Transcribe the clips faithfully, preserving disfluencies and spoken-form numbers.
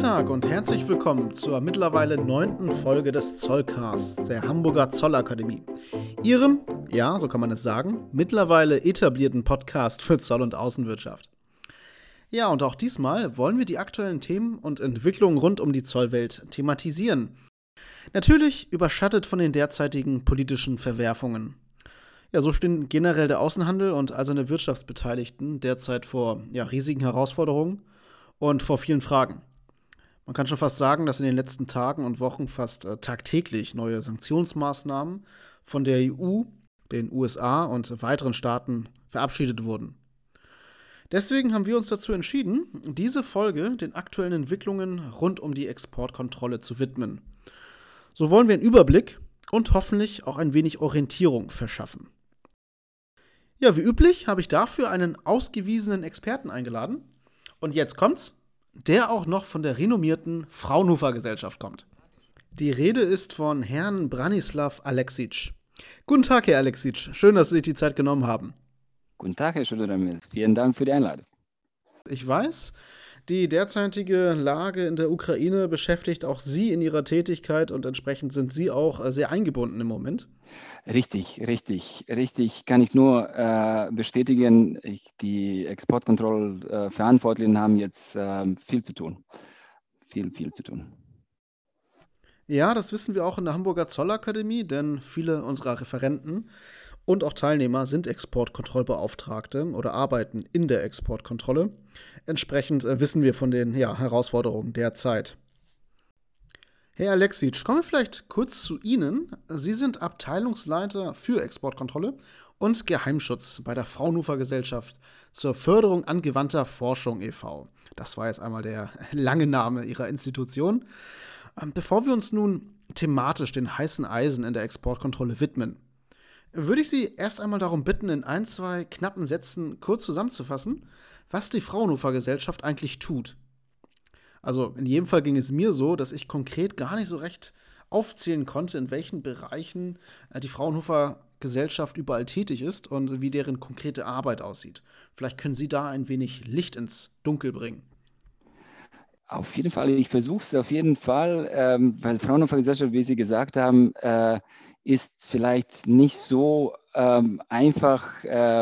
Tag und herzlich willkommen zur mittlerweile neunten Folge des Zollcasts der Hamburger Zollakademie. Ihrem, ja, so kann man es sagen, mittlerweile etablierten Podcast für Zoll- und Außenwirtschaft. Ja, und auch diesmal wollen wir die aktuellen Themen und Entwicklungen rund um die Zollwelt thematisieren. Natürlich überschattet von den derzeitigen politischen Verwerfungen. Ja, so stehen generell der Außenhandel und all seine Wirtschaftsbeteiligten derzeit vor ja, riesigen Herausforderungen und vor vielen Fragen. Man kann schon fast sagen, dass in den letzten Tagen und Wochen fast äh, tagtäglich neue Sanktionsmaßnahmen von der E U, den U S A und weiteren Staaten verabschiedet wurden. Deswegen haben wir uns dazu entschieden, diese Folge den aktuellen Entwicklungen rund um die Exportkontrolle zu widmen. So wollen wir einen Überblick und hoffentlich auch ein wenig Orientierung verschaffen. Ja, wie üblich habe ich dafür einen ausgewiesenen Experten eingeladen. Und jetzt kommt's, der auch noch von der renommierten Fraunhofer Gesellschaft kommt. Die Rede ist von Herrn Branislav Aleksic. Guten Tag, Herr Aleksic. Schön, dass Sie sich die Zeit genommen haben. Guten Tag, Herr Schüttermel. Vielen Dank für die Einladung. Ich weiß, die derzeitige Lage in der Ukraine beschäftigt auch Sie in Ihrer Tätigkeit und entsprechend sind Sie auch sehr eingebunden im Moment. Richtig, richtig, richtig. Kann ich nur äh, bestätigen, ich, die Exportkontrollverantwortlichen äh, haben jetzt äh, viel zu tun. Viel, viel zu tun. Ja, das wissen wir auch in der Hamburger Zollakademie, denn viele unserer Referenten und auch Teilnehmer sind Exportkontrollbeauftragte oder arbeiten in der Exportkontrolle. Entsprechend äh, wissen wir von den ja, Herausforderungen der Zeit. Herr Aleksic, kommen wir vielleicht kurz zu Ihnen. Sie sind Abteilungsleiter für Exportkontrolle und Geheimschutz bei der Fraunhofer Gesellschaft zur Förderung angewandter Forschung e V Das war jetzt einmal der lange Name Ihrer Institution. Bevor wir uns nun thematisch den heißen Eisen in der Exportkontrolle widmen, würde ich Sie erst einmal darum bitten, in ein, zwei knappen Sätzen kurz zusammenzufassen, was die Fraunhofer Gesellschaft eigentlich tut. Also in jedem Fall ging es mir so, dass ich konkret gar nicht so recht aufzählen konnte, in welchen Bereichen die Fraunhofer Gesellschaft überall tätig ist und wie deren konkrete Arbeit aussieht. Vielleicht können Sie da ein wenig Licht ins Dunkel bringen. Auf jeden Fall, ich versuche es auf jeden Fall, ähm, weil Fraunhofer Gesellschaft, wie Sie gesagt haben, äh, ist vielleicht nicht so ähm, einfach,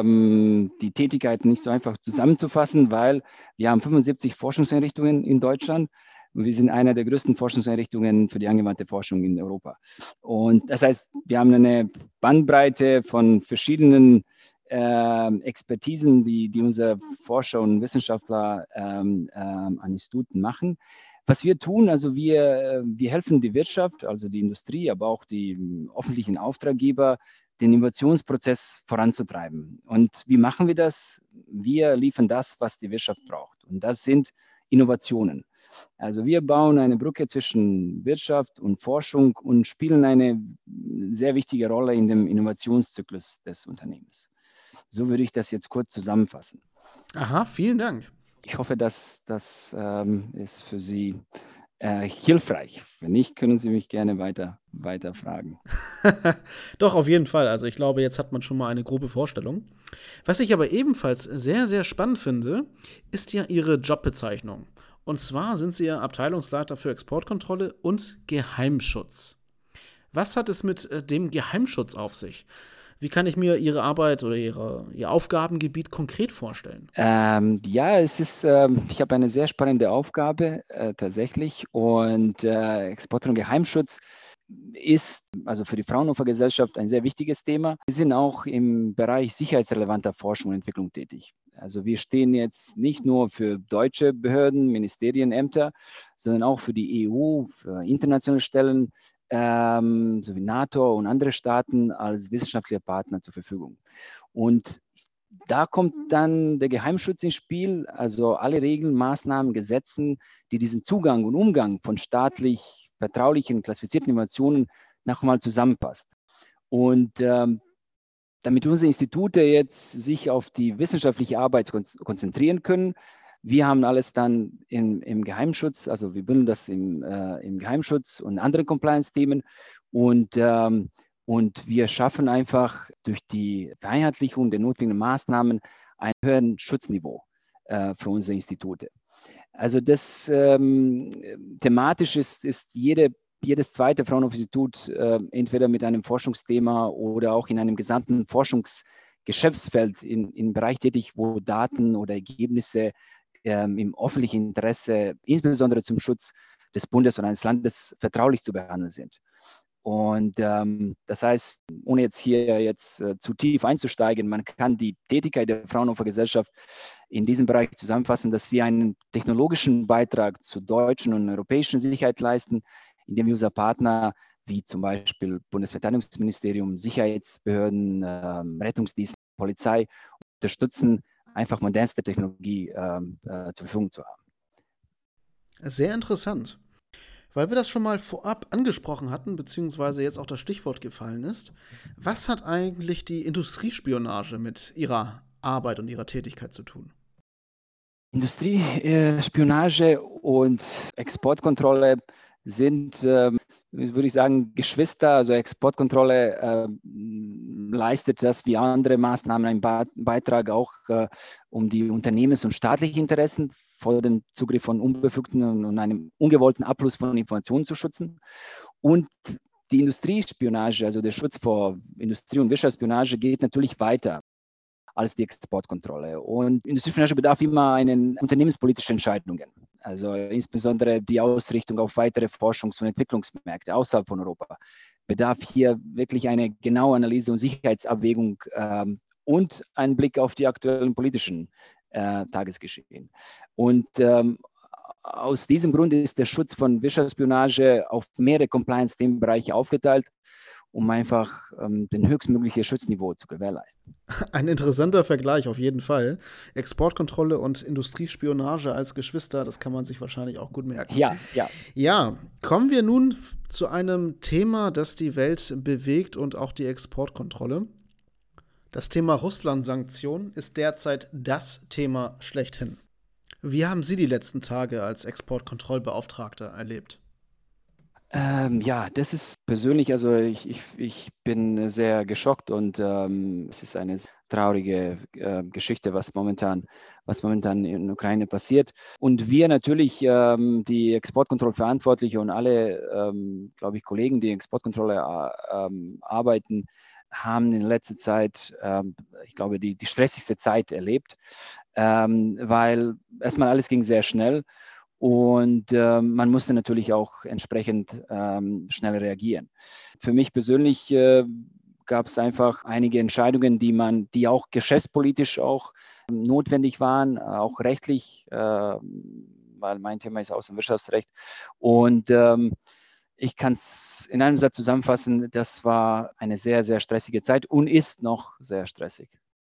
ähm, die Tätigkeiten nicht so einfach zusammenzufassen, weil wir haben fünfundsiebzig Forschungseinrichtungen in Deutschland und wir sind einer der größten Forschungseinrichtungen für die angewandte Forschung in Europa. Und das heißt, wir haben eine Bandbreite von verschiedenen ähm, Expertisen, die, die unsere Forscher und Wissenschaftler ähm, ähm, an Instituten machen. Was wir tun, also wir, wir helfen die Wirtschaft, also die Industrie, aber auch die öffentlichen Auftraggeber, den Innovationsprozess voranzutreiben. Und wie machen wir das? Wir liefern das, was die Wirtschaft braucht. Und das sind Innovationen. Also wir bauen eine Brücke zwischen Wirtschaft und Forschung und spielen eine sehr wichtige Rolle in dem Innovationszyklus des Unternehmens. So würde ich das jetzt kurz zusammenfassen. Aha, vielen Dank. Ich hoffe, dass das ähm, ist für Sie äh, hilfreich. Wenn nicht, können Sie mich gerne weiter, weiter fragen. Doch, auf jeden Fall. Also ich glaube, jetzt hat man schon mal eine grobe Vorstellung. Was ich aber ebenfalls sehr, sehr spannend finde, ist ja Ihre Jobbezeichnung. Und zwar sind Sie ja Abteilungsleiter für Exportkontrolle und Geheimschutz. Was hat es mit äh, dem Geheimschutz auf sich? Wie kann ich mir Ihre Arbeit oder Ihre, Ihr Aufgabengebiet konkret vorstellen? Ähm, ja, es ist, ähm, ich habe eine sehr spannende Aufgabe äh, tatsächlich und äh, Export- und Geheimschutz ist also für die Fraunhofer Gesellschaft ein sehr wichtiges Thema. Wir sind auch im Bereich sicherheitsrelevanter Forschung und Entwicklung tätig. Also wir stehen jetzt nicht nur für deutsche Behörden, Ministerien, Ämter, sondern auch für die E U, für internationale Stellen, ähm, sowie NATO und andere Staaten als wissenschaftlicher Partner zur Verfügung. Und da kommt dann der Geheimschutz ins Spiel, also alle Regeln, Maßnahmen, Gesetzen, die diesen Zugang und Umgang von staatlich vertraulichen, klassifizierten Informationen nochmal zusammenpasst. Und ähm, damit unsere Institute jetzt sich auf die wissenschaftliche Arbeit konzentrieren können, wir haben alles dann im, im Geheimschutz, also wir bündeln das im, äh, im Geheimschutz und anderen Compliance-Themen und ähm, und wir schaffen einfach durch die Vereinheitlichung der notwendigen Maßnahmen ein höheres Schutzniveau äh, für unsere Institute. Also das ähm, thematisch ist, ist jede, jedes zweite Fraunhofer-Institut äh, entweder mit einem Forschungsthema oder auch in einem gesamten Forschungsgeschäftsfeld in, im Bereich tätig, wo Daten oder Ergebnisse ähm, im öffentlichen Interesse, insbesondere zum Schutz des Bundes oder eines Landes, vertraulich zu behandeln sind. Und ähm, das heißt, ohne jetzt hier jetzt äh, zu tief einzusteigen, man kann die Tätigkeit der Fraunhofer Gesellschaft in diesem Bereich zusammenfassen, dass wir einen technologischen Beitrag zur deutschen und europäischen Sicherheit leisten, indem wir unsere Partner wie zum Beispiel Bundesverteidigungsministerium, Sicherheitsbehörden, ähm, Rettungsdienst, Polizei unterstützen, einfach modernste Technologie ähm, äh, zur Verfügung zu haben. Sehr interessant. Weil wir das schon mal vorab angesprochen hatten, beziehungsweise jetzt auch das Stichwort gefallen ist, was hat eigentlich die Industriespionage mit Ihrer Arbeit und Ihrer Tätigkeit zu tun? Industriespionage und Exportkontrolle sind, ähm, würde ich sagen, Geschwister. Also Exportkontrolle äh, leistet das wie andere Maßnahmen einen Be Beitrag auch, äh, um die Unternehmens- und staatlichen Interessen vor dem Zugriff von unbefugten und einem ungewollten Abfluss von Informationen zu schützen. Und die Industriespionage, also der Schutz vor Industrie- und Wirtschaftsspionage, geht natürlich weiter als die Exportkontrolle. Und Industriespionage bedarf immer einen unternehmenspolitischen Entscheidungen. Also insbesondere die Ausrichtung auf weitere Forschungs- und Entwicklungsmärkte außerhalb von Europa bedarf hier wirklich eine genaue Analyse und Sicherheitsabwägung ähm, und einen Blick auf die aktuellen politischen äh, Tagesgeschehen. Und ähm, aus diesem Grund ist der Schutz von Wirtschaftsspionage auf mehrere Compliance-Themenbereiche aufgeteilt, um einfach ähm, den höchstmöglichen Schutzniveau zu gewährleisten. Ein interessanter Vergleich auf jeden Fall. Exportkontrolle und Industriespionage als Geschwister, das kann man sich wahrscheinlich auch gut merken. Ja, ja. Ja, kommen wir nun zu einem Thema, das die Welt bewegt und auch die Exportkontrolle. Das Thema Russland-Sanktionen ist derzeit das Thema schlechthin. Wie haben Sie die letzten Tage als Exportkontrollbeauftragter erlebt? Ähm, ja, das ist persönlich, also ich, ich, ich bin sehr geschockt und ähm, es ist eine traurige äh, Geschichte, was momentan, was momentan in der Ukraine passiert. Und wir natürlich, ähm, die Exportkontrollverantwortliche und alle, ähm, glaube ich, Kollegen, die Exportkontrolle äh, ähm, arbeiten, haben in letzter Zeit, ähm, ich glaube, die, die stressigste Zeit erlebt, ähm, weil erstmal alles ging sehr schnell. Und äh, man musste natürlich auch entsprechend ähm, schnell reagieren. Für mich persönlich äh, gab es einfach einige Entscheidungen, die man, die auch geschäftspolitisch auch ähm, notwendig waren, auch rechtlich, äh, weil mein Thema ist Außenwirtschaftsrecht. Und ähm, ich kann es in einem Satz zusammenfassen, das war eine sehr, sehr stressige Zeit und ist noch sehr stressig.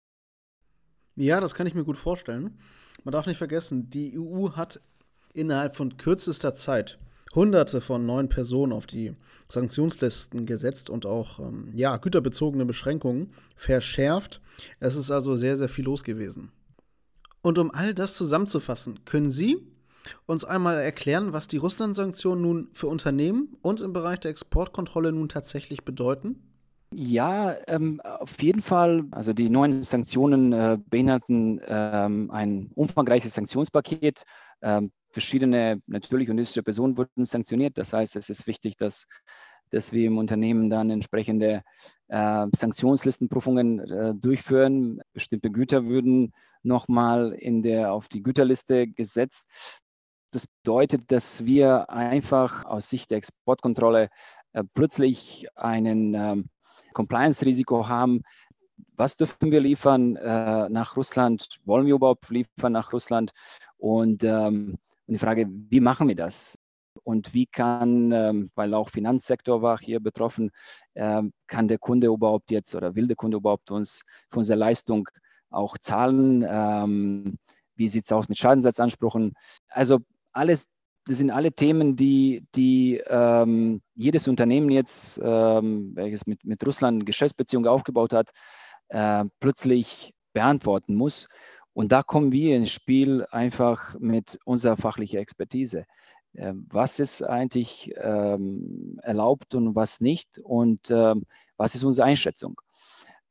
Ja, das kann ich mir gut vorstellen. Man darf nicht vergessen, die E U hat innerhalb von kürzester Zeit Hunderte von neuen Personen auf die Sanktionslisten gesetzt und auch ähm, ja, güterbezogene Beschränkungen verschärft. Es ist also sehr, sehr viel los gewesen. Und um all das zusammenzufassen, können Sie uns einmal erklären, was die Russland-Sanktionen nun für Unternehmen und im Bereich der Exportkontrolle nun tatsächlich bedeuten? Ja, ähm, auf jeden Fall. Also die neuen Sanktionen äh, beinhalten ähm, ein umfangreiches Sanktionspaket. Ähm, verschiedene natürliche und juristische Personen wurden sanktioniert. Das heißt, es ist wichtig, dass, dass wir im Unternehmen dann entsprechende äh, Sanktionslistenprüfungen äh, durchführen. Bestimmte Güter würden nochmal in der, auf die Güterliste gesetzt. Das bedeutet, dass wir einfach aus Sicht der Exportkontrolle äh, plötzlich einen ähm, Compliance-Risiko haben. Was dürfen wir liefern äh, nach Russland? Wollen wir überhaupt liefern nach Russland? Und, ähm, und die Frage, wie machen wir das? Und wie kann, ähm, weil auch Finanzsektor war hier betroffen, ähm, kann der Kunde überhaupt jetzt oder will der Kunde überhaupt uns für unsere Leistung auch zahlen? Ähm, wie sieht es aus mit Schadensersatzansprüchen? Also alles, das sind alle Themen, die, die ähm, jedes Unternehmen jetzt, ähm, welches mit, mit Russland Geschäftsbeziehungen aufgebaut hat, äh, plötzlich beantworten muss. Und da kommen wir ins Spiel einfach mit unserer fachlichen Expertise. Ähm, was ist eigentlich ähm, erlaubt und was nicht und ähm, was ist unsere Einschätzung?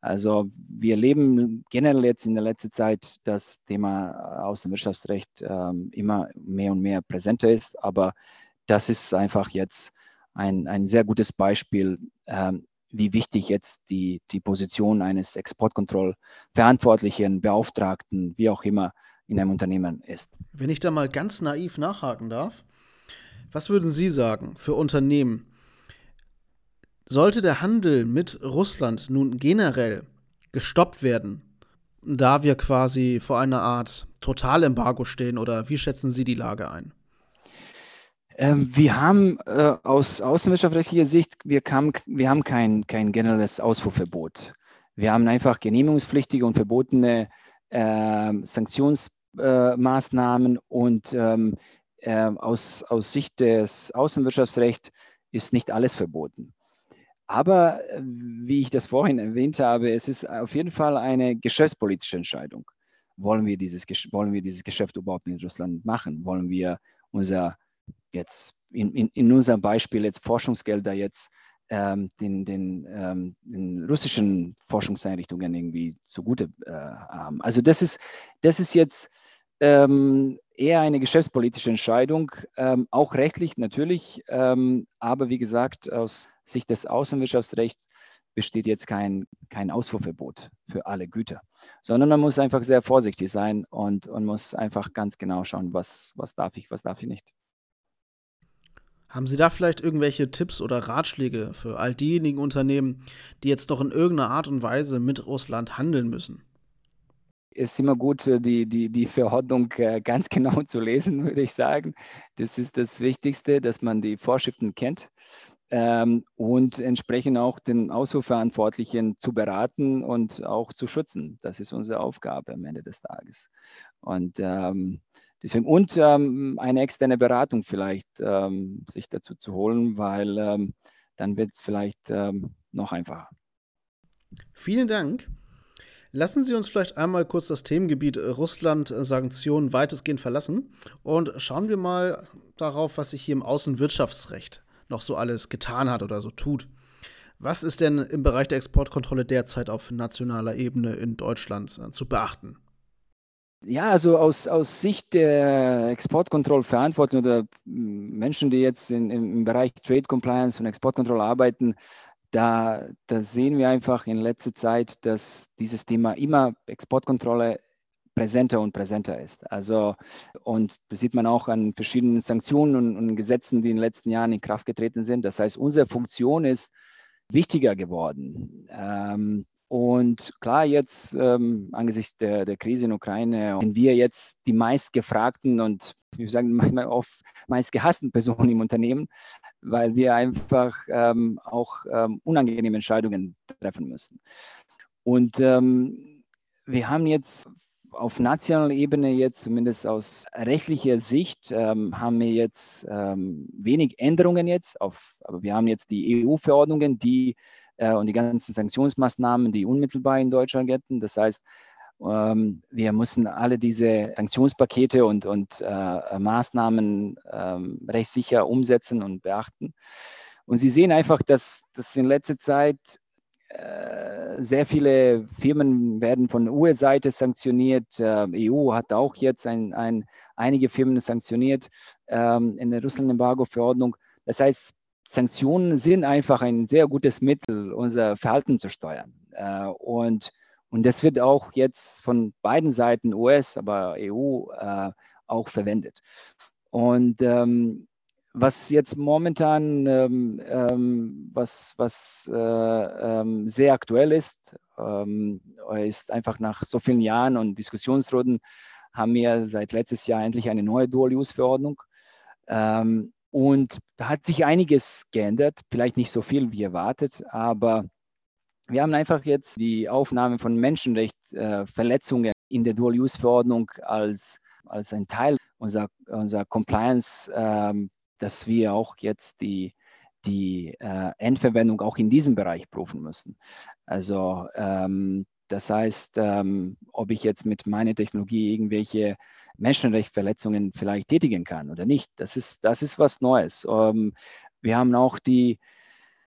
Also wir leben generell jetzt in der letzten Zeit das Thema Außenwirtschaftsrecht ähm, immer mehr und mehr präsenter ist, aber das ist einfach jetzt ein, ein sehr gutes Beispiel, ähm, wie wichtig jetzt die, die Position eines Exportkontrollverantwortlichen, Beauftragten, wie auch immer, in einem Unternehmen ist. Wenn ich da mal ganz naiv nachhaken darf, was würden Sie sagen für Unternehmen? Sollte der Handel mit Russland nun generell gestoppt werden, da wir quasi vor einer Art Totalembargo stehen, oder wie schätzen Sie die Lage ein? Ähm, wir haben äh, aus außenwirtschaftlicher Sicht, wir, kam, wir haben kein, kein generelles Ausfuhrverbot. Wir haben einfach genehmigungspflichtige und verbotene äh, Sanktionsmaßnahmen äh, und ähm, äh, aus, aus Sicht des Außenwirtschaftsrechts ist nicht alles verboten. Aber äh, wie ich das vorhin erwähnt habe, es ist auf jeden Fall eine geschäftspolitische Entscheidung. Wollen wir dieses, wollen wir dieses Geschäft überhaupt mit Russland machen? Wollen wir unser jetzt in, in, in unserem Beispiel jetzt Forschungsgelder jetzt ähm, den, den, ähm, den russischen Forschungseinrichtungen irgendwie zugute äh, haben? Also das ist, das ist jetzt ähm, eher eine geschäftspolitische Entscheidung, ähm, auch rechtlich natürlich, ähm, aber wie gesagt, aus Sicht des Außenwirtschaftsrechts besteht jetzt kein, kein Ausfuhrverbot für alle Güter, sondern man muss einfach sehr vorsichtig sein und, und muss einfach ganz genau schauen, was, was darf ich, was darf ich nicht. Haben Sie da vielleicht irgendwelche Tipps oder Ratschläge für all diejenigen Unternehmen, die jetzt noch in irgendeiner Art und Weise mit Russland handeln müssen? Ist immer gut, äh, die, die, die Verordnung äh, ganz genau zu lesen, würde ich sagen. Das ist das Wichtigste, dass man die Vorschriften kennt ähm, und entsprechend auch den Ausfuhrverantwortlichen zu beraten und auch zu schützen. Das ist unsere Aufgabe am Ende des Tages. Und ähm, deswegen und ähm, eine externe Beratung vielleicht ähm, sich dazu zu holen, weil ähm, dann wird es vielleicht ähm, noch einfacher. Vielen Dank. Lassen Sie uns vielleicht einmal kurz das Themengebiet äh, Russland, äh, Sanktionen weitestgehend verlassen und schauen wir mal darauf, was sich hier im Außenwirtschaftsrecht noch so alles getan hat oder so tut. Was ist denn im Bereich der Exportkontrolle derzeit auf nationaler Ebene in Deutschland äh, zu beachten? Ja, also aus, aus Sicht der Exportkontrollverantwortlichen oder Menschen, die jetzt in, im Bereich Trade Compliance und Exportkontrolle arbeiten, da, da sehen wir einfach in letzter Zeit, dass dieses Thema immer Exportkontrolle präsenter und präsenter ist. Also, und das sieht man auch an verschiedenen Sanktionen und, und Gesetzen, die in den letzten Jahren in Kraft getreten sind. Das heißt, unsere Funktion ist wichtiger geworden. Ähm, und klar, jetzt ähm, angesichts der, der Krise in der Ukraine sind wir jetzt die meistgefragten und wir sagen manchmal oft meist gehassten Personen im Unternehmen, weil wir einfach ähm, auch ähm, unangenehme Entscheidungen treffen müssen. Und ähm, wir haben jetzt auf nationaler Ebene jetzt, zumindest aus rechtlicher Sicht, ähm, haben wir jetzt ähm, wenig Änderungen jetzt, auf, aber wir haben jetzt die E U-Verordnungen, die äh, und die ganzen Sanktionsmaßnahmen, die unmittelbar in Deutschland gelten. Das heißt, ähm, wir müssen alle diese Sanktionspakete und, und äh, Maßnahmen ähm, rechtssicher umsetzen und beachten. Und Sie sehen einfach, dass, dass in letzter Zeit äh, sehr viele Firmen werden von U S-Seite sanktioniert. Äh, E U hat auch jetzt ein, ein, einige Firmen sanktioniert ähm, in der Russland-Embargo-Verordnung. Das heißt, Sanktionen sind einfach ein sehr gutes Mittel, unser Verhalten zu steuern. Äh, und, und das wird auch jetzt von beiden Seiten, U S, aber E U, äh, auch verwendet. Und ähm, was jetzt momentan ähm, ähm, was, was äh, ähm, sehr aktuell ist, ähm, ist einfach nach so vielen Jahren und Diskussionsrunden haben wir seit letztes Jahr endlich eine neue Dual-Use-Verordnung. Ähm, und da hat sich einiges geändert, vielleicht nicht so viel wie erwartet, aber wir haben einfach jetzt die Aufnahme von Menschenrechtsverletzungen äh, in der Dual-Use-Verordnung als, als ein Teil unserer, unserer Compliance, ähm, dass wir auch jetzt die, die äh, Endverwendung auch in diesem Bereich prüfen müssen. Also ähm, das heißt, ähm, ob ich jetzt mit meiner Technologie irgendwelche Menschenrechtsverletzungen vielleicht tätigen kann oder nicht, das ist, das ist was Neues. Ähm, wir haben auch die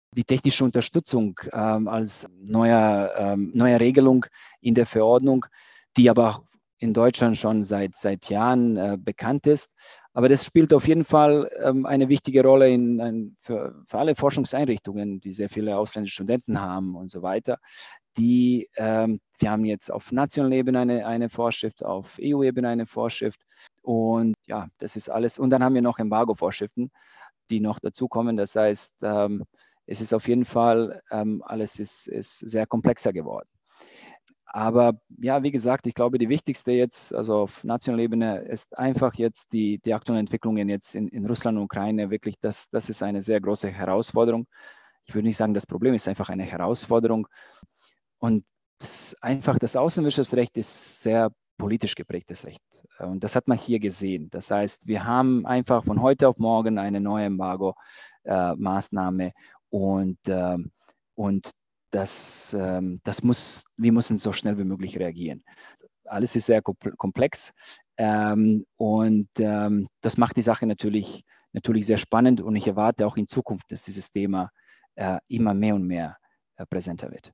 die technische Unterstützung ähm, als neuer, ähm, neue Regelung in der Verordnung, die aber auch in Deutschland schon seit, seit Jahren äh, bekannt ist. Aber das spielt auf jeden Fall ähm, eine wichtige Rolle in, in, für, für alle Forschungseinrichtungen, die sehr viele ausländische Studenten haben und so weiter. Die, ähm, wir haben jetzt auf nationaler Ebene eine, eine Vorschrift, auf E U-Ebene eine Vorschrift. Und ja, das ist alles. Und dann haben wir noch Embargo-Vorschriften, die noch dazukommen. Das heißt, ähm, es ist auf jeden Fall, ähm, alles ist, ist sehr komplexer geworden. Aber ja, wie gesagt, ich glaube, die wichtigste jetzt, also auf nationaler Ebene, ist einfach jetzt die, die aktuellen Entwicklungen jetzt in, in Russland und Ukraine. Wirklich, das, das ist eine sehr große Herausforderung. Ich würde nicht sagen, das Problem ist einfach eine Herausforderung. Und das, einfach das Außenwirtschaftsrecht ist sehr politisch geprägtes Recht. Und das hat man hier gesehen. Das heißt, wir haben einfach von heute auf morgen eine neue Embargo-Maßnahme äh, und, äh, und das, äh, das muss, wir müssen so schnell wie möglich reagieren. Alles ist sehr komplex ähm, und ähm, das macht die Sache natürlich, natürlich sehr spannend und ich erwarte auch in Zukunft, dass dieses Thema äh, immer mehr und mehr äh, präsenter wird.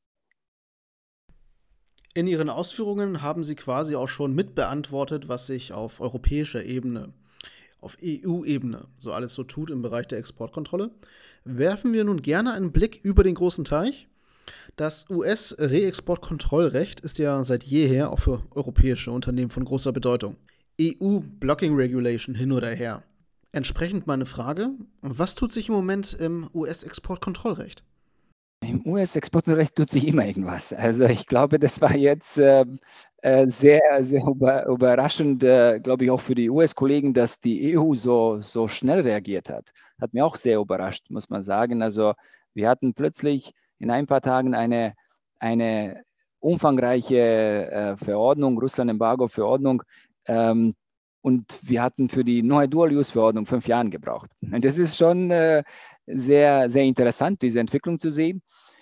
In Ihren Ausführungen haben Sie quasi auch schon mitbeantwortet, was sich auf europäischer Ebene, auf E U-Ebene so alles so tut im Bereich der Exportkontrolle. Werfen wir nun gerne einen Blick über den großen Teich. Das U S-Reexportkontrollrecht ist ja seit jeher auch für europäische Unternehmen von großer Bedeutung. E U-Blocking Regulation hin oder her. Entsprechend meine Frage, was tut sich im Moment im U S-Exportkontrollrecht? Im U S-Exportrecht tut sich immer irgendwas. Also ich glaube, das war jetzt äh, äh, sehr, sehr über, überraschend, äh, glaube ich, auch für die U S-Kollegen, dass die E U so, so schnell reagiert hat. Hat mir auch sehr überrascht, muss man sagen. Also wir hatten plötzlich in ein paar Tagen eine, eine umfangreiche äh, Verordnung, Russland-Embargo-Verordnung, ähm, und wir hatten für die neue Dual-Use-Verordnung fünf Jahre gebraucht. Und das ist schon äh, sehr, sehr interessant, diese Entwicklung zu sehen.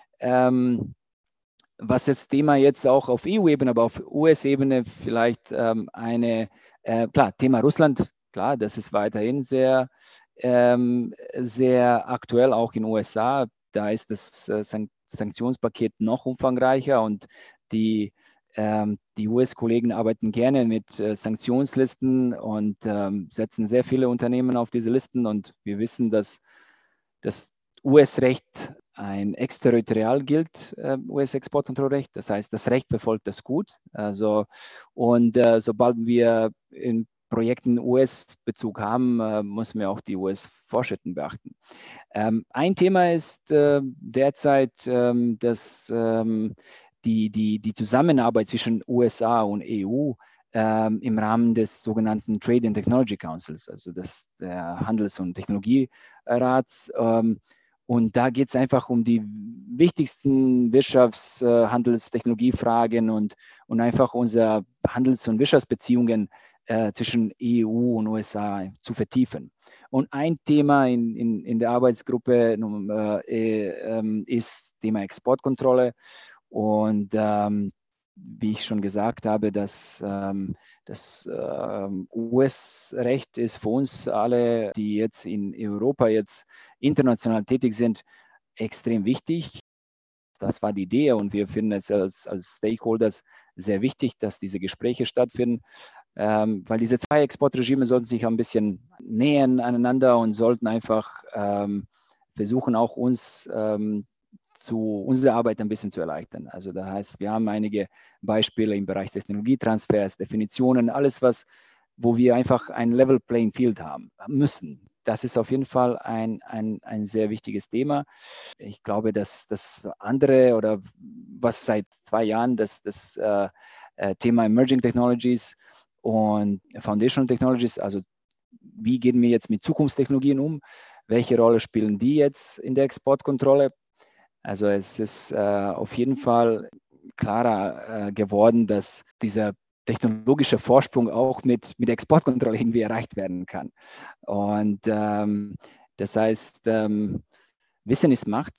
Ähm, was das Thema jetzt auch auf E U-Ebene, aber auf U S-Ebene vielleicht ähm, eine, äh, klar, Thema Russland, klar, das ist weiterhin sehr, ähm, sehr aktuell, auch in den U S A. Da ist das äh, Sank- Sanktionspaket noch umfangreicher und die, ähm, die U S-Kollegen arbeiten gerne mit äh, Sanktionslisten und ähm, setzen sehr viele Unternehmen auf diese Listen und wir wissen, dass das U S-Recht ein exterritorial gilt, äh, U S-Exportkontrollrecht. Das heißt, das Recht verfolgt das Gut. Also, und äh, sobald wir in Projekten U S-Bezug haben, äh, müssen wir auch die U S-Vorschriften beachten. Ähm, ein Thema ist äh, derzeit, ähm, dass ähm, die, die, die Zusammenarbeit zwischen U S A und E U ähm, im Rahmen des sogenannten Trade and Technology Councils, also des der Handels- und Technologierats. Ähm, und da geht es einfach um die wichtigsten Wirtschafts-, äh, Handels-, Technologiefragen und, und einfach unsere Handels- und Wirtschaftsbeziehungen äh, zwischen E U und U S A zu vertiefen. Und ein Thema in, in, in der Arbeitsgruppe äh, äh, ist Thema Exportkontrolle. Und ähm, wie ich schon gesagt habe, dass ähm, das ähm, U S-Recht ist für uns alle, die jetzt in Europa jetzt international tätig sind, extrem wichtig. Das war die Idee und wir finden es als, als Stakeholders sehr wichtig, dass diese Gespräche stattfinden, ähm, weil diese zwei Exportregime sollten sich ein bisschen nähern aneinander und sollten einfach ähm, versuchen, auch uns ähm, zu unsere Arbeit ein bisschen zu erleichtern. Also das heißt, wir haben einige Beispiele im Bereich Technologietransfers, Definitionen, alles, was, wo wir einfach ein Level Playing Field haben müssen. Das ist auf jeden Fall ein, ein, ein sehr wichtiges Thema. Ich glaube, dass das andere oder was seit zwei Jahren das, das äh, Thema Emerging Technologies und Foundational Technologies, also wie gehen wir jetzt mit Zukunftstechnologien um? Welche Rolle spielen die jetzt in der Exportkontrolle? Also es ist äh, auf jeden Fall klarer äh, geworden, dass dieser technologische Vorsprung auch mit, mit Exportkontrolle irgendwie erreicht werden kann. Und ähm, das heißt, ähm, Wissen ist Macht,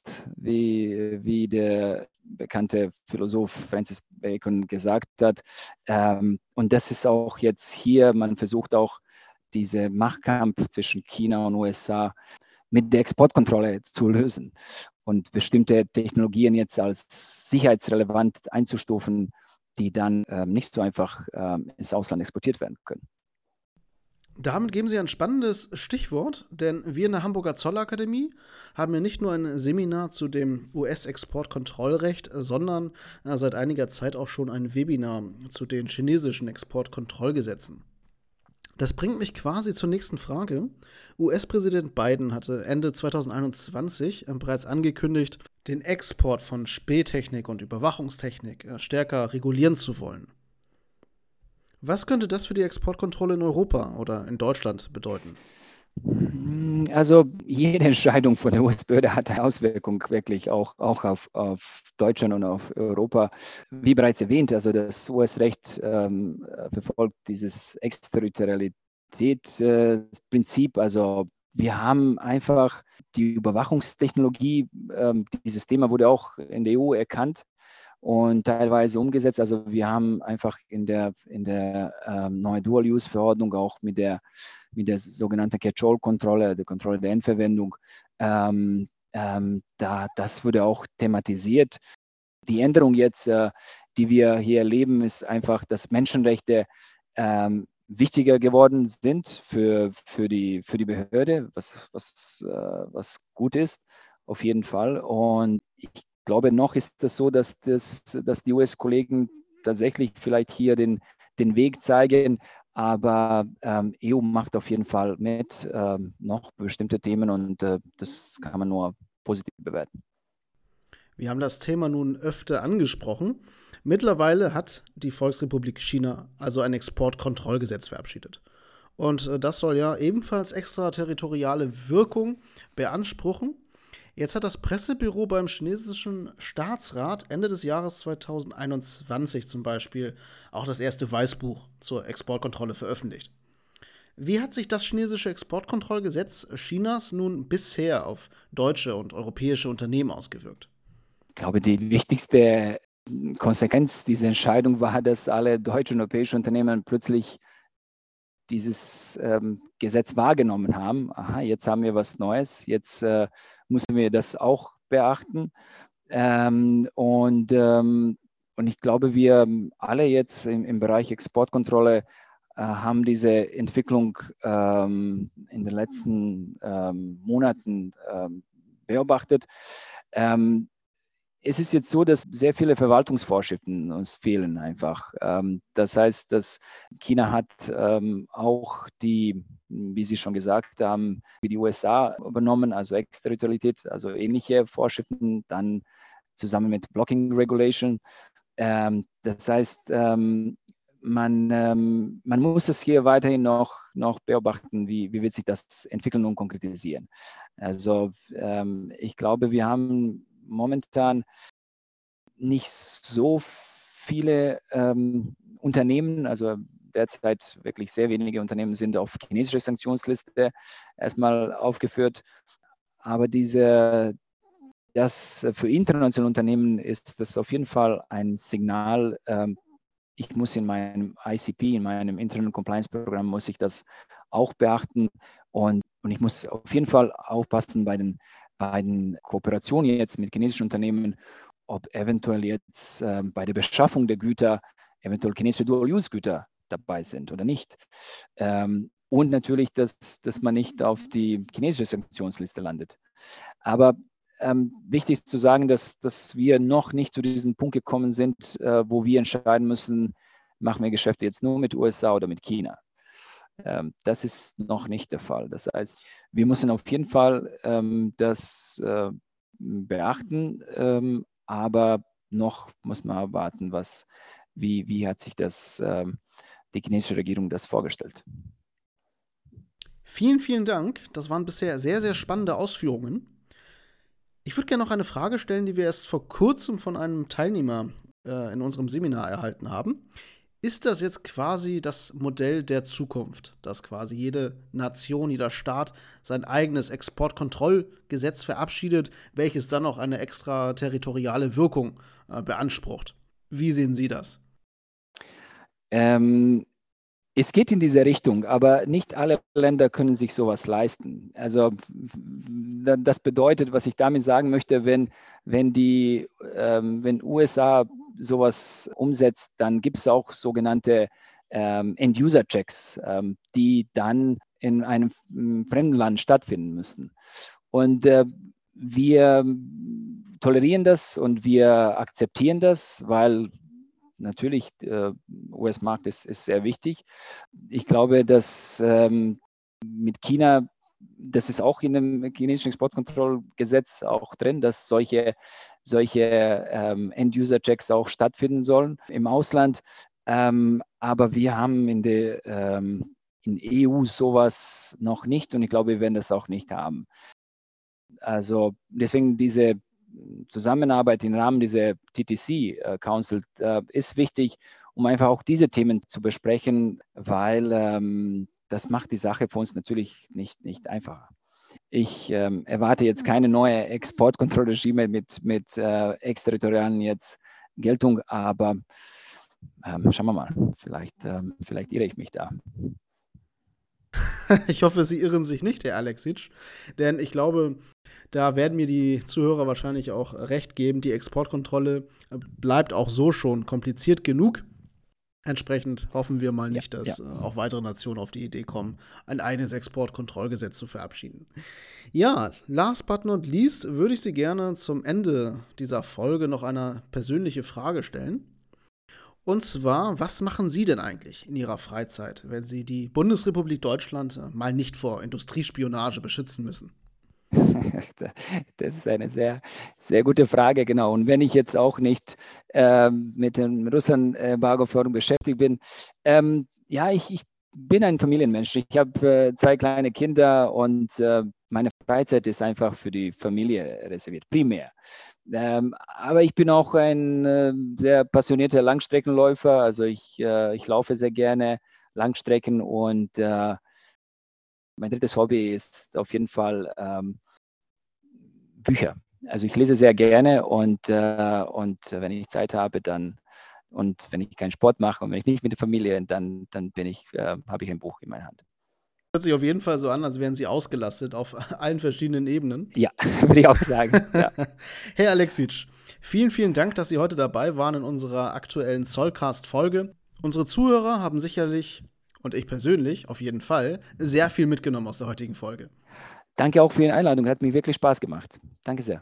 wie, wie der bekannte Philosoph Francis Bacon gesagt hat. Ähm, und das ist auch jetzt hier, man versucht auch diese Machtkampf zwischen China und U S A mit der Exportkontrolle zu lösen. und bestimmte Technologien jetzt als sicherheitsrelevant einzustufen, die dann ähm, nicht so einfach ähm, ins Ausland exportiert werden können. Damit geben Sie ein spannendes Stichwort, denn wir in der Hamburger Zollakademie haben ja nicht nur ein Seminar zu dem U S-Exportkontrollrecht, sondern äh, seit einiger Zeit auch schon ein Webinar zu den chinesischen Exportkontrollgesetzen. Das bringt mich quasi zur nächsten Frage. U S-Präsident Biden hatte Ende zwanzig einundzwanzig äh, bereits angekündigt, den Export von Spähtechnik und Überwachungstechnik äh, stärker regulieren zu wollen. Was könnte das für die Exportkontrolle in Europa oder in Deutschland bedeuten? Also jede Entscheidung von der U S-Behörde hat eine Auswirkung wirklich auch, auch auf, auf Deutschland und auf Europa. Wie bereits erwähnt, also das U S-Recht ähm, verfolgt dieses Exterritorialitätsprinzip. Äh, also wir haben einfach die Überwachungstechnologie, ähm, dieses Thema wurde auch in der E U erkannt und teilweise umgesetzt. Also wir haben einfach in der, in der ähm, neuen Dual-Use-Verordnung auch mit der, mit der sogenannten Catch-all-Kontrolle, der Kontrolle der Endverwendung, ähm, ähm, da, das wurde auch thematisiert. Die Änderung jetzt, äh, die wir hier erleben, ist einfach, dass Menschenrechte ähm, wichtiger geworden sind für, für, die, für die Behörde, was, was, äh, was gut ist, auf jeden Fall. Und ich glaube, noch ist es das so, dass, das, dass die U S-Kollegen tatsächlich vielleicht hier den, den Weg zeigen, aber ähm, E U macht auf jeden Fall mit ähm, noch bestimmte Themen und äh, das kann man nur positiv bewerten. Wir haben das Thema nun öfter angesprochen. Mittlerweile hat die Volksrepublik China also ein Exportkontrollgesetz verabschiedet. Und äh, das soll ja ebenfalls extraterritoriale Wirkung beanspruchen. Jetzt hat das Pressebüro beim chinesischen Staatsrat Ende des Jahres zwanzig einundzwanzig zum Beispiel auch das erste Weißbuch zur Exportkontrolle veröffentlicht. Wie hat sich das chinesische Exportkontrollgesetz Chinas nun bisher auf deutsche und europäische Unternehmen ausgewirkt? Ich glaube, die wichtigste Konsequenz dieser Entscheidung war, dass alle deutschen und europäischen Unternehmen plötzlich dieses ähm, Gesetz wahrgenommen haben. Aha, jetzt haben wir was Neues, jetzt äh, müssen wir das auch beachten. Ähm, und, ähm, und ich glaube, wir alle jetzt im, im Bereich Exportkontrolle äh, haben diese Entwicklung ähm, in den letzten ähm, Monaten ähm, beobachtet. Ähm, es ist jetzt so, dass sehr viele Verwaltungsvorschriften uns fehlen einfach. Ähm, das heißt, dass China hat ähm, auch die, wie Sie schon gesagt haben, wie die U S A übernommen, also Exterritorialität, also ähnliche Vorschriften, dann zusammen mit Blocking Regulation. Ähm, das heißt, ähm, man, ähm, man muss es hier weiterhin noch, noch beobachten, wie, wie wird sich das entwickeln und konkretisieren. Also ähm, ich glaube, wir haben momentan nicht so viele ähm, Unternehmen, also derzeit wirklich sehr wenige Unternehmen sind auf chinesische Sanktionsliste erstmal aufgeführt. Aber diese, das für internationale Unternehmen ist das auf jeden Fall ein Signal. Ähm, ich muss in meinem I C P, in meinem Internal Compliance Programm, muss ich das auch beachten und, und ich muss auf jeden Fall aufpassen bei den, bei den Kooperationen jetzt mit chinesischen Unternehmen, ob eventuell jetzt äh, bei der Beschaffung der Güter eventuell chinesische Dual-Use-Güter dabei sind oder nicht. Ähm, und natürlich, dass, dass man nicht auf die chinesische Sanktionsliste landet. Aber ähm, wichtig ist zu sagen, dass, dass wir noch nicht zu diesem Punkt gekommen sind, äh, wo wir entscheiden müssen, machen wir Geschäfte jetzt nur mit U S A oder mit China. Ähm, das ist noch nicht der Fall. Das heißt, wir müssen auf jeden Fall ähm, das äh, beachten, ähm, aber noch muss man warten, was, wie, wie hat sich das, ähm, die chinesische Regierung das vorgestellt. Vielen, vielen Dank. Das waren bisher sehr, sehr spannende Ausführungen. Ich würde gerne noch eine Frage stellen, die wir erst vor kurzem von einem Teilnehmer äh, in unserem Seminar erhalten haben. Ist das jetzt quasi das Modell der Zukunft, dass quasi jede Nation, jeder Staat sein eigenes Exportkontrollgesetz verabschiedet, welches dann auch eine extraterritoriale Wirkung äh, beansprucht? Wie sehen Sie das? Ähm, Es geht in diese Richtung, aber nicht alle Länder können sich sowas leisten. Also das bedeutet, was ich damit sagen möchte, wenn, wenn die ähm, wenn U S A sowas umsetzt, dann gibt es auch sogenannte ähm, End-User-Checks, ähm, die dann in einem fremden Land stattfinden müssen. Und äh, wir tolerieren das und wir akzeptieren das, weil natürlich, der U S-Markt ist, ist sehr wichtig. Ich glaube, dass ähm, mit China, das ist auch in dem chinesischen Exportkontrollgesetz auch drin, dass solche, solche ähm, End-User-Checks auch stattfinden sollen im Ausland. Ähm, aber wir haben in der ähm, in E U sowas noch nicht und ich glaube, wir werden das auch nicht haben. Also deswegen diese Zusammenarbeit im Rahmen dieser T T C äh, Council äh, ist wichtig, um einfach auch diese Themen zu besprechen, weil ähm, das macht die Sache für uns natürlich nicht, nicht einfacher. Ich ähm, erwarte jetzt keine neue Exportkontrollregime mit, mit äh, exterritorialen jetzt Geltung, aber ähm, schauen wir mal, vielleicht, ähm, vielleicht irre ich mich da. Ich hoffe, Sie irren sich nicht, Herr Aleksic, denn ich glaube, da werden mir die Zuhörer wahrscheinlich auch recht geben. Die Exportkontrolle bleibt auch so schon kompliziert genug. Entsprechend hoffen wir mal nicht, ja, dass ja. auch weitere Nationen auf die Idee kommen, ein eigenes Exportkontrollgesetz zu verabschieden. Ja, last but not least würde ich Sie gerne zum Ende dieser Folge noch eine persönliche Frage stellen. Und zwar, was machen Sie denn eigentlich in Ihrer Freizeit, wenn Sie die Bundesrepublik Deutschland mal nicht vor Industriespionage beschützen müssen? Das ist eine sehr, sehr gute Frage, genau. Und wenn ich jetzt auch nicht ähm, mit dem Russland-Embargo-Förderung beschäftigt bin, ähm, ja, ich, ich bin ein Familienmensch. Ich habe äh, zwei kleine Kinder und äh, meine Freizeit ist einfach für die Familie reserviert, primär. Ähm, aber ich bin auch ein äh, sehr passionierter Langstreckenläufer. Also ich, äh, ich laufe sehr gerne Langstrecken und äh, mein drittes Hobby ist auf jeden Fall ähm, Bücher. Also ich lese sehr gerne und, äh, und wenn ich Zeit habe, dann und wenn ich keinen Sport mache und wenn ich nicht mit der Familie, dann, dann bin ich, äh, habe ich ein Buch in meiner Hand. Hört sich auf jeden Fall so an, als wären Sie ausgelastet auf allen verschiedenen Ebenen. Ja, würde ich auch sagen. Ja. Herr Aleksic, vielen, vielen Dank, dass Sie heute dabei waren in unserer aktuellen Zollcast-Folge. Unsere Zuhörer haben sicherlich, und ich persönlich auf jeden Fall, sehr viel mitgenommen aus der heutigen Folge. Danke auch für die Einladung, hat mir wirklich Spaß gemacht. Danke sehr.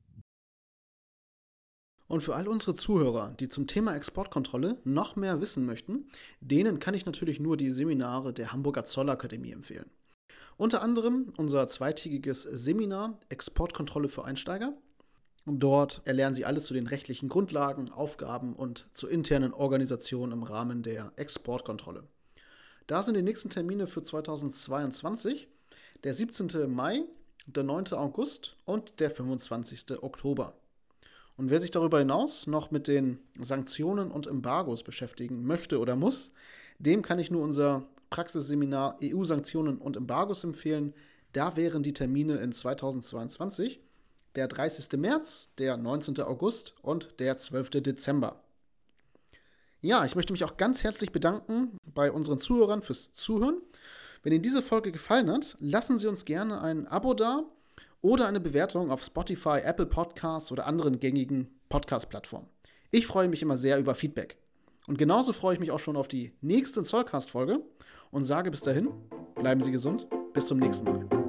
Und für all unsere Zuhörer, die zum Thema Exportkontrolle noch mehr wissen möchten, denen kann ich natürlich nur die Seminare der Hamburger Zollakademie empfehlen. Unter anderem unser zweitägiges Seminar Exportkontrolle für Einsteiger. Dort erlernen Sie alles zu den rechtlichen Grundlagen, Aufgaben und zur internen Organisation im Rahmen der Exportkontrolle. Da sind die nächsten Termine für zweitausendzweiundzwanzig, der siebzehnten Mai, der neunten August und der fünfundzwanzigsten Oktober. Und wer sich darüber hinaus noch mit den Sanktionen und Embargos beschäftigen möchte oder muss, dem kann ich nur unser Praxisseminar E U-Sanktionen und Embargos empfehlen. Da wären die Termine in zweitausendzweiundzwanzig der dreißigsten März, der neunzehnten August und der zwölften Dezember. Ja, ich möchte mich auch ganz herzlich bedanken bei unseren Zuhörern fürs Zuhören. Wenn Ihnen diese Folge gefallen hat, lassen Sie uns gerne ein Abo da oder eine Bewertung auf Spotify, Apple Podcasts oder anderen gängigen Podcast-Plattformen. Ich freue mich immer sehr über Feedback. Und genauso freue ich mich auch schon auf die nächste Zollcast-Folge und sage bis dahin, bleiben Sie gesund, bis zum nächsten Mal.